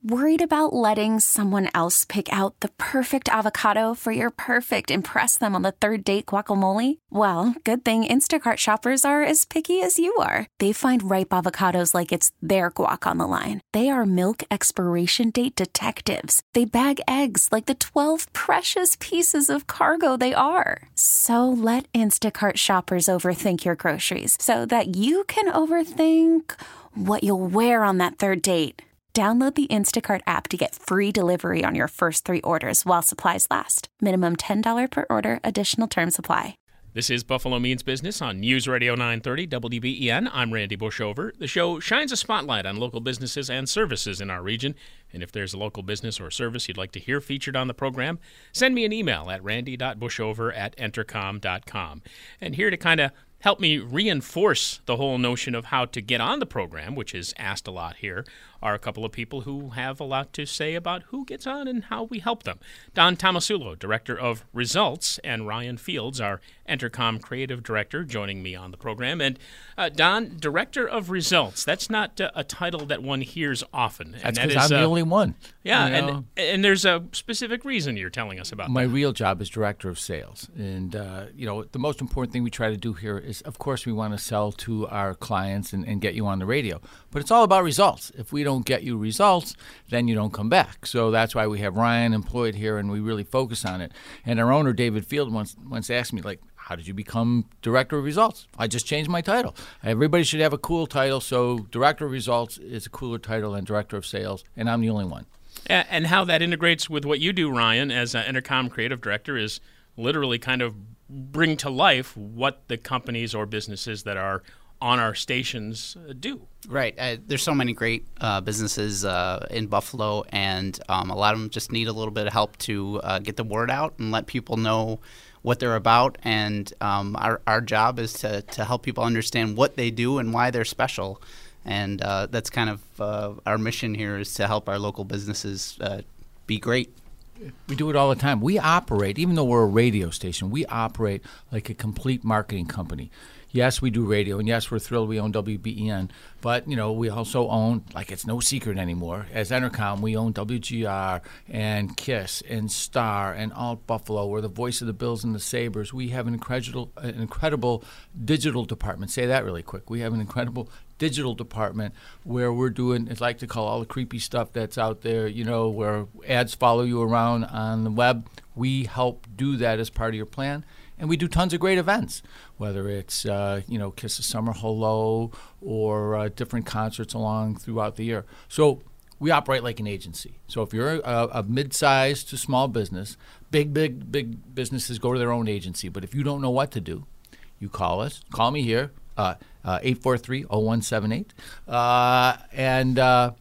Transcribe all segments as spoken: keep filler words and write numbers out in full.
Worried about letting someone else pick out the perfect avocado for your perfect impress them on the third date guacamole? Well, good thing Instacart shoppers are as picky as you are. They find ripe avocados like it's their guac on the line. They are milk expiration date detectives. They bag eggs like the twelve precious pieces of cargo they are. So let Instacart shoppers overthink your groceries so that you can overthink what you'll wear on that third date. Download the Instacart app to get free delivery on your first three orders while supplies last. Minimum ten dollars per order. Additional terms apply. This is Buffalo Means Business on News Radio nine thirty W B E N. I'm Randy Bushover. The show shines a spotlight on local businesses and services in our region. And if there's a local business or service you'd like to hear featured on the program, send me an email at randy dot bushover at entercom dot com. And here to kind of help me reinforce the whole notion of how to get on the program, which is asked a lot here, are a couple of people who have a lot to say about who gets on and how we help them. Don Tomasulo, Director of Results, and Ryan Fields, our Entercom Creative Director, joining me on the program. And uh, Don, Director of Results, that's not uh, a title that one hears often. That's because because I'm uh, the only one. Yeah, you know? and and there's a specific reason you're telling us about My that. real job is Director of Sales. And, uh, you know, the most important thing we try to do here is, of course, we want to sell to our clients and, and get you on the radio. But it's all about results. If we don't get you results, then you don't come back. So that's why we have Ryan employed here, and we really focus on it. And our owner, David Field, once once asked me, like, how did you become Director of Results? I just changed my title. Everybody should have a cool title, so Director of Results is a cooler title than Director of Sales, and I'm the only one. And how that integrates with what you do, Ryan, as an Entercom Creative Director, is literally kind of bring to life what the companies or businesses that are on our stations do. Right. Uh, there's so many great uh, businesses uh, in Buffalo, and um, a lot of them just need a little bit of help to uh, get the word out and let people know what they're about. And um, our, our job is to, to help people understand what they do and why they're special. And uh, that's kind of uh, our mission here, is to help our local businesses uh, be great. We do it all the time. We operate, even though we're a radio station, we operate like a complete marketing company. Yes, we do radio, and yes, we're thrilled we own W B E N, but, you know, we also own, like, it's no secret anymore, as Entercom, we own W G R and KISS and Star and Alt Buffalo. We're the voice of the Bills and the Sabres. We have an incredible, an incredible digital department. Say that really quick. We have an incredible digital department where we're doing, it's like to call all the creepy stuff that's out there, you know, where ads follow you around on the web. We help do that as part of your plan. And we do tons of great events, whether it's, uh, you know, Kiss the Summer Hello or uh, different concerts along throughout the year. So we operate like an agency. So if you're a, a mid-sized to small business, big, big, big businesses go to their own agency. But if you don't know what to do, you call us. Call me here, uh, uh, eight four three, oh one seven eight. Uh, and uh,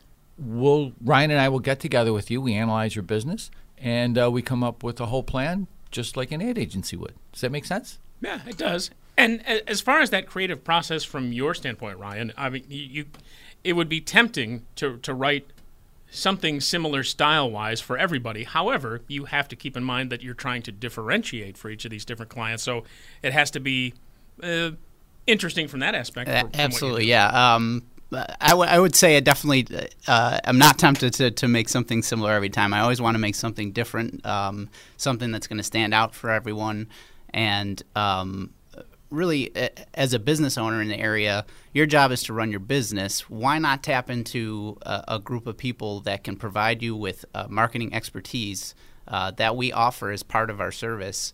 we'll Ryan and I will get together with you. We analyze your business, and uh, we come up with a whole plan, just like an ad agency would. Does that make sense? Yeah, it does. And as far as that creative process from your standpoint, Ryan, I mean, you, it would be tempting to, to write something similar style-wise for everybody. However, you have to keep in mind that you're trying to differentiate for each of these different clients. So it has to be uh, interesting from that aspect. Uh, from absolutely, yeah. Um, I, w- I would say I definitely uh, I'm not tempted to, to make something similar every time. I always want to make something different, um, something that's going to stand out for everyone. And um, really, as a business owner in the area, your job is to run your business. Why not tap into a, a group of people that can provide you with uh, marketing expertise uh, that we offer as part of our service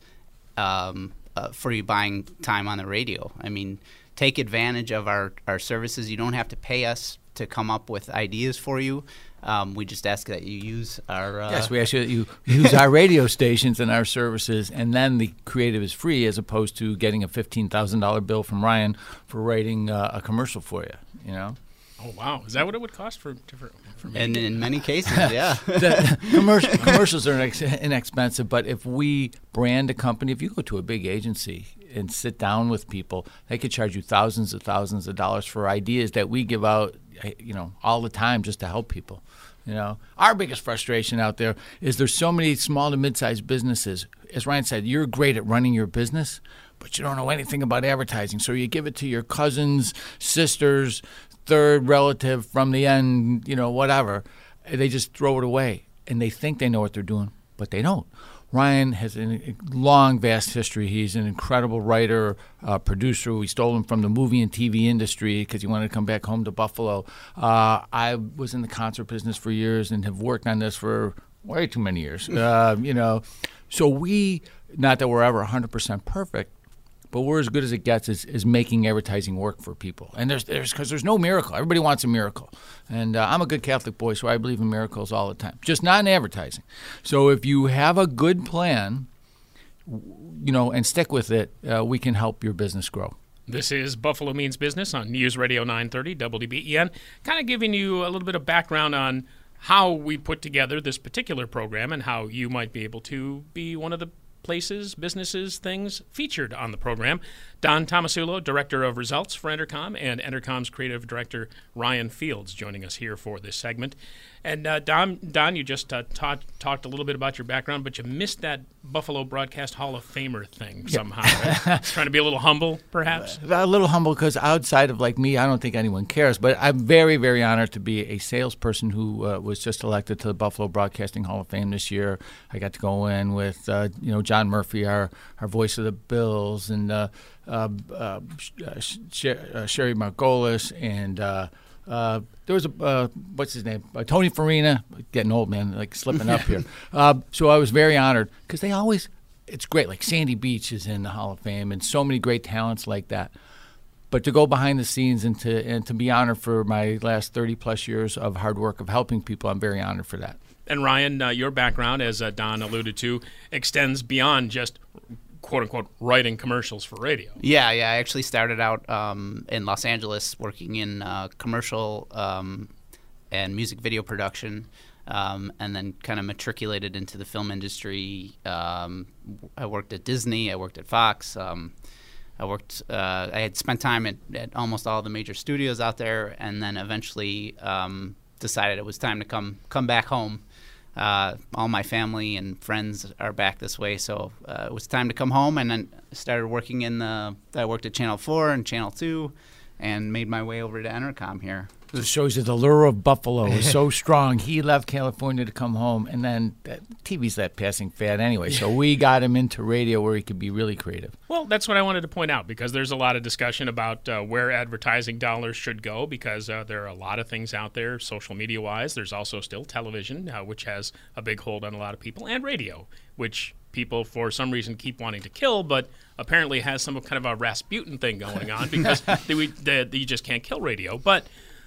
um, uh, for you buying time on the radio? I mean, take advantage of our, our services. You don't have to pay us to come up with ideas for you. Um, we just ask that you use our... Uh, yes, we ask you that you use our radio stations and our services, and then the creative is free, as opposed to getting a fifteen thousand dollars bill from Ryan for writing uh, a commercial for you, you know? Oh, wow. Is that what it would cost for, for, for me? And in many cases, yeah. the commercial, commercials are inex- inexpensive, but if we brand a company, if you go to a big agency and sit down with people, they could charge you thousands of thousands of dollars for ideas that we give out, you know, all the time just to help people. You know, our biggest frustration out there is there's so many small to mid-sized businesses. As Ryan said, you're great at running your business, but you don't know anything about advertising. So you give it to your cousins, sisters, third relative from the end, you know, whatever. they just throw it away, and they think they know what they're doing, but they don't. Ryan has a long, vast history. He's an incredible writer, uh, producer. We stole him from the movie and T V industry because he wanted to come back home to Buffalo. Uh, I was in the concert business for years and have worked on this for way too many years. Uh, you know, so we, not that we're ever one hundred percent perfect, but we're as good as it gets is, is making advertising work for people. And there's there's because there's no miracle. Everybody wants a miracle. And uh, I'm a good Catholic boy, so I believe in miracles all the time, just not in advertising. So if you have a good plan, you know, and stick with it, uh, we can help your business grow. This is Buffalo Means Business on News Radio nine thirty W D B E N, kind of giving you a little bit of background on how we put together this particular program and how you might be able to be one of the places, businesses, things featured on the program. Don Tomasulo, Director of Results for Entercom, and Entercom's Creative Director, Ryan Fields, joining us here for this segment. And uh, Don, Don, you just uh, taught, talked a little bit about your background, but you missed that Buffalo Broadcast Hall of Famer thing somehow. Right? Trying to be a little humble, perhaps? A little humble because outside of like me, I don't think anyone cares. But I'm very, very honored to be a salesperson who uh, was just elected to the Buffalo Broadcasting Hall of Fame this year. I got to go in with uh, you know John Murphy, our, our voice of the Bills, and uh, uh, uh, Sh- uh, Sherry Margolis, and uh, uh, there was a uh, what's his name, uh, Tony Farina. Getting old, man, like slipping up here. Uh, so I was very honored because they always. It's great. Like Sandy Beach is in the Hall of Fame, and so many great talents like that. But to go behind the scenes and to and to be honored for my last thirty plus years of hard work of helping people, I'm very honored for that. And Ryan, uh, your background, as uh, Don alluded to, extends beyond just quote unquote writing commercials for radio. Yeah, yeah. I actually started out um, in Los Angeles working in uh, commercial um, and music video production. Um, and then kind of matriculated into the film industry. Um, I worked at Disney. I worked at Fox. Um, I worked. Uh, I had spent time at, at almost all the major studios out there, and then eventually um, decided it was time to come come back home. Uh, all my family and friends are back this way, so uh, it was time to come home. And then started working in the. I worked at Channel Four and Channel Two, and made my way over to Entercom here. It shows you the lure of Buffalo is so strong. He left California to come home, and then uh, T V's that passing fad anyway. So we got him into radio where he could be really creative. Well, that's what I wanted to point out, because there's a lot of discussion about uh, where advertising dollars should go, because uh, there are a lot of things out there, social media-wise. There's also still television, uh, which has a big hold on a lot of people, and radio, which people for some reason keep wanting to kill, but apparently has some kind of a Rasputin thing going on because they, we, they, you just can't kill radio. But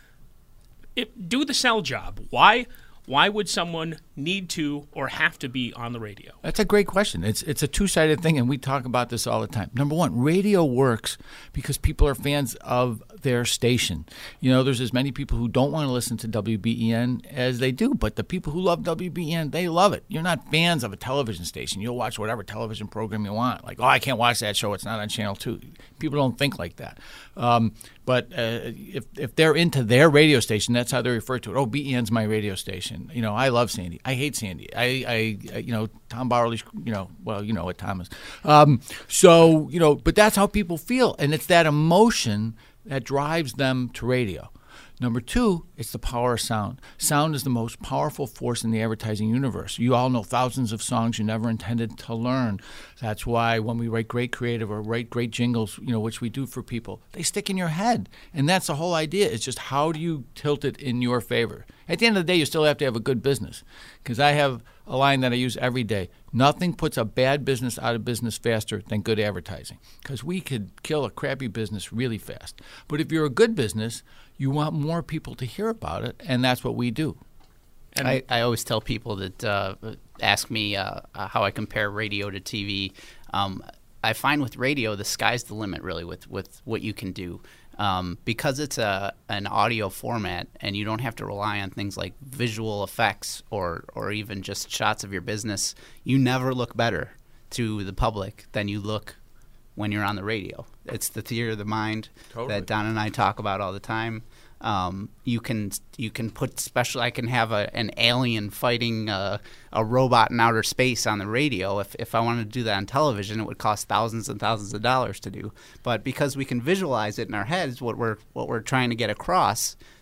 It, do the sell job. Why why would someone need to or have to be on the radio? That's a great question. It's it's a two-sided thing, and we talk about this all the time. Number one, radio works because people are fans of their station. You know, there's as many people who don't want to listen to W B E N as they do, but the people who love W B E N, they love it. You're not fans of a television station. You'll watch whatever television program you want. Like, oh, I can't watch that show. It's not on Channel two. People don't think like that. Um, but uh, if if they're into their radio station, that's how they refer to it. Oh, B E N's my radio station. You know, I love Sandy. I hate Sandy. I, I you know, Tom Barley's, you know, well, you know what Tom is. Um, so, you know, but that's how people feel. And it's that emotion that drives them to radio. Number two, it's the power of sound. Sound is the most powerful force in the advertising universe. You all know thousands of songs you never intended to learn. That's why when we write great creative or write great jingles, you know, which we do for people, they stick in your head. And that's the whole idea. It's just how do you tilt it in your favor? At the end of the day, you still have to have a good business. Because I have a line that I use every day. Nothing puts a bad business out of business faster than good advertising. Because we could kill a crappy business really fast. But if you're a good business, you want more people to hear about it, and that's what we do. And I, I always tell people that uh, ask me uh, how I compare radio to T V. Um, I find with radio, the sky's the limit, really, with, with what you can do. Um, because it's a an audio format and you don't have to rely on things like visual effects or, or even just shots of your business, you never look better to the public than you look when you're on the radio. It's the theater of the mind totally. That Don and I talk about all the time. Um, you can you can put special. I can have a, an alien fighting a, a robot in outer space on the radio. If if I wanted to do that on television, it would cost thousands and thousands of dollars to do. But because we can visualize it in our heads, what we're what we're trying to get across,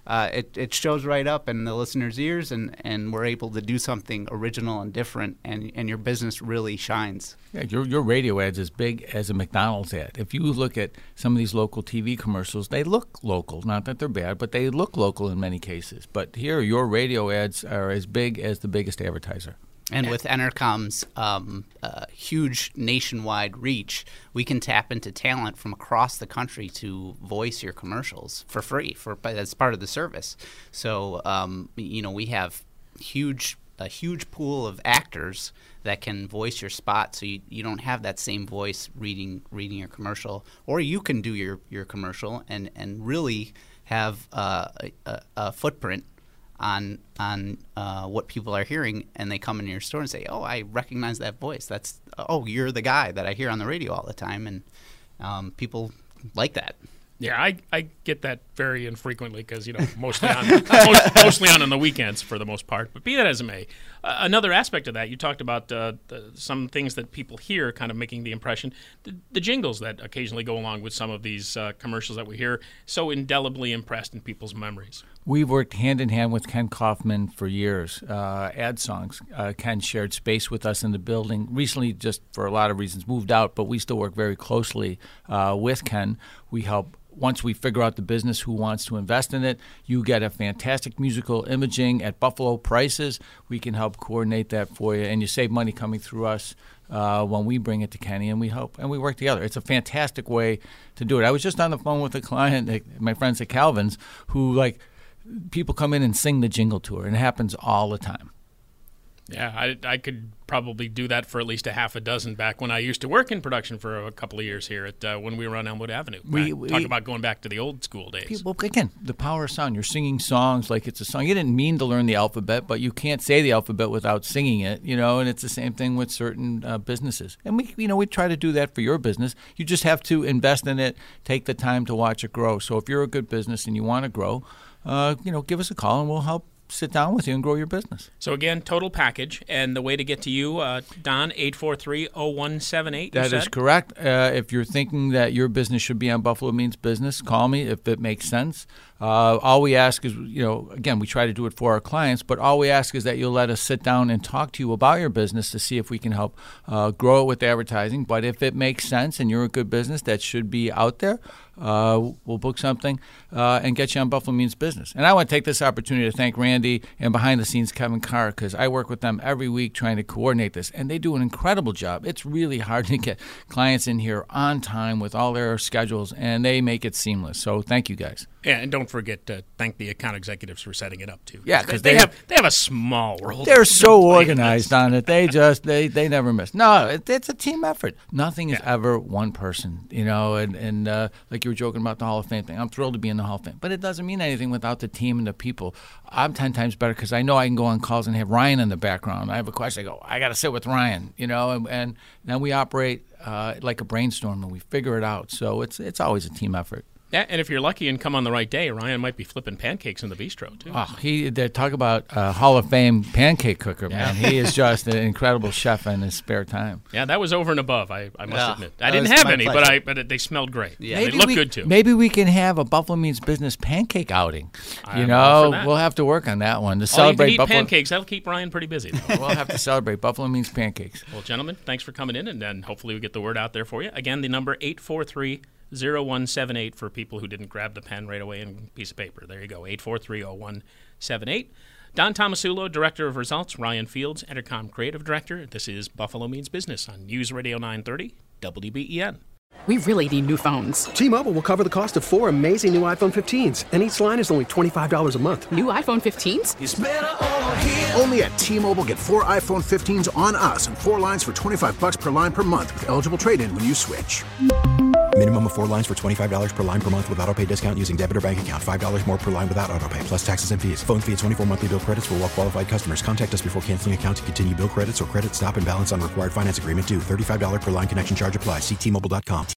uh, it, it shows right up in the listener's ears, and, and we're able to do something original and different, and, and your business really shines. Yeah, your your radio ad's as big as a McDonald's ad. If you look at some of these local T V commercials, they look local. Not that they're bad, but they look local in many cases. But here, your radio ads are as big as the biggest advertiser. And with Entercom's um, uh, huge nationwide reach, we can tap into talent from across the country to voice your commercials for free for as part of the service. So, um, you know, we have huge a huge pool of actors that can voice your spot, so you, you don't have that same voice reading reading your commercial, or you can do your, your commercial and, and really have uh, a, a footprint on on uh, what people are hearing, and they come into your store and say, "Oh, I recognize that voice. That's oh, you're the guy that I hear on the radio all the time," and um, people like that. Yeah, I, I get that very infrequently because, you know, mostly on most, mostly on on the weekends for the most part. But be that as it may, uh, another aspect of that, you talked about uh, the, some things that people hear kind of making the impression, the, the jingles that occasionally go along with some of these uh, commercials that we hear, so indelibly impressed in people's memories. We've worked hand in hand with Ken Kaufman for years. Uh, ad songs. Uh, Ken shared space with us in the building. Recently, just for a lot of reasons, moved out, but we still work very closely uh, with Ken. We help. Once we figure out the business who wants to invest in it, you get a fantastic musical imaging at Buffalo prices. We can help coordinate that for you, and you save money coming through us uh, when we bring it to Kenny, and we help, and we work together. It's a fantastic way to do it. I was just on the phone with a client, my friends at Calvin's, who, like, people come in and sing the jingle to her, and it happens all the time. Yeah, I, I could probably do that for at least a half a dozen back when I used to work in production for a couple of years here at uh, when we were on Elmwood Avenue. We, we we talk about going back to the old school days. People, again, the power of sound. You're singing songs like it's a song. You didn't mean to learn the alphabet, but you can't say the alphabet without singing it, you know, and it's the same thing with certain uh, businesses. And we, you know, we try to do that for your business. You just have to invest in it, take the time to watch it grow. So if you're a good business and you want to grow, uh, you know, give us a call and we'll help sit down with you and grow your business. So again, total package, and the way to get to you, uh, Don, eight four three, oh one seven eight. That is correct. Uh, if you're thinking that your business should be on Buffalo Means Business, call me if it makes sense. Uh, all we ask is, you know, again, we try to do it for our clients, but all we ask is that you'll let us sit down and talk to you about your business to see if we can help uh, grow it with advertising. But if it makes sense and you're a good business that should be out there, uh, we'll book something uh, and get you on Buffalo Means Business. And I want to take this opportunity to thank Randy and behind the scenes Kevin Carr, because I work with them every week trying to coordinate this, and they do an incredible job. It's really hard to get clients in here on time with all their schedules, and they make it seamless. So thank you guys. Yeah, and don't forget to thank the account executives for setting it up too. Yeah, because because they, they, they have they have a small world. They're so organized on it. They just they, they never miss. No, it, it's a team effort. Nothing is Yeah. ever one person, you know. And and uh, like you were joking about the Hall of Fame thing, I'm thrilled to be in the Hall of Fame, but it doesn't mean anything without the team and the people. I'm ten times better because I know I can go on calls and have Ryan in the background. I have a question, I go, I got to sit with Ryan, you know, and, and then we operate uh, like a brainstorm and we figure it out. So it's it's always a team effort. Yeah, and if you're lucky and come on the right day, Ryan might be flipping pancakes in the bistro too. Oh, he they talk about a Hall of Fame pancake cooker, man. He is just an incredible chef in his spare time. Yeah, that was over and above. I, I must Yeah, admit, I that didn't was have my any, but pleasure. I but it, they smelled great. Yeah. they look we, good too. Maybe we can have a Buffalo Means Business pancake outing. You I'm know, all for that. we'll have to work on that one to All you celebrate can eat Buffalo. pancakes. That'll keep Ryan pretty busy. Though. We'll have to celebrate Buffalo Means pancakes. Well, gentlemen, thanks for coming in, and then hopefully we get the word out there for you. Again, the number eight four three, oh one seven eight for people who didn't grab the pen right away and a piece of paper. There you go, eight four three, oh one seven eight. Don Tomasulo, Director of Results. Ryan Fields, Entercom Creative Director. This is Buffalo Means Business on News Radio nine thirty, W B E N. We really need new phones. T-Mobile will cover the cost of four amazing new iPhone fifteens, and each line is only twenty-five dollars a month. New iPhone fifteens? It's better over here. Only at T-Mobile, get four iPhone fifteens on us and four lines for twenty-five bucks per line per month with eligible trade-in when you switch. Minimum of four lines for twenty-five dollars per line per month with autopay discount using debit or bank account. five dollars more per line without autopay, plus taxes and fees. Phone fee at twenty-four monthly bill credits for well-qualified customers. Contact us before canceling account to continue bill credits or credit stop and balance on required finance agreement due. thirty-five dollars per line connection charge applies. See T Mobile dot com.